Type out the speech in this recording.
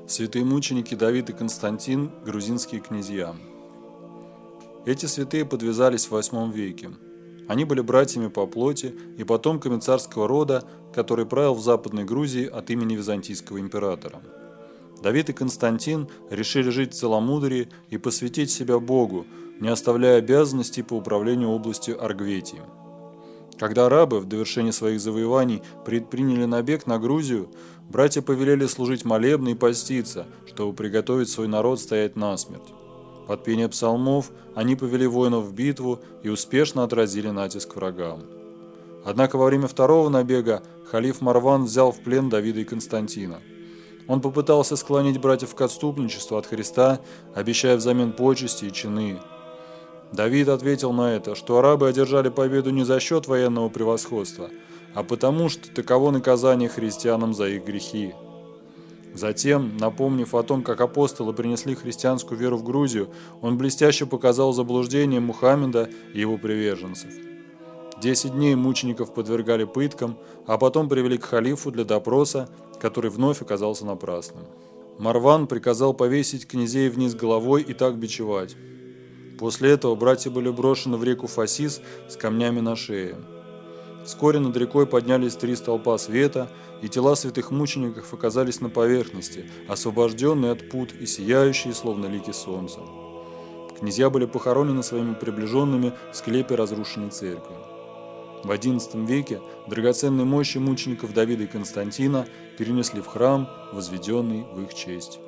Святые мученики Давид и Константин – грузинские князья. Эти святые подвязались в VIII веке. Они были братьями по плоти и потомками царского рода, который правил в Западной Грузии от имени византийского императора. Давид и Константин решили жить в целомудрии и посвятить себя Богу, не оставляя обязанностей по управлению областью Аргветии. Когда арабы в довершении своих завоеваний предприняли набег на Грузию, братья повелели служить молебны и поститься, чтобы приготовить свой народ стоять насмерть. Под пение псалмов они повели воинов в битву и успешно отразили натиск врага. Однако во время второго набега халиф Марван взял в плен Давида и Константина. Он попытался склонить братьев к отступничеству от Христа, обещая взамен почести и чины. Давид ответил на это, что арабы одержали победу не за счет военного превосходства, а потому что таково наказание христианам за их грехи. Затем, напомнив о том, как апостолы принесли христианскую веру в Грузию, он блестяще показал заблуждение Мухаммеда и его приверженцев. 10 дней мучеников подвергали пыткам, а потом привели к халифу для допроса, который вновь оказался напрасным. Марван приказал повесить князей вниз головой и так бичевать. После этого братья были брошены в реку Фасис с камнями на шее. Вскоре над рекой поднялись 3 столпа света, и тела святых мучеников оказались на поверхности, освобожденные от пут и сияющие, словно лики солнца. Князья были похоронены своими приближенными в склепе разрушенной церкви. В XI веке драгоценные мощи мучеников Давида и Константина перенесли в храм, возведенный в их честь.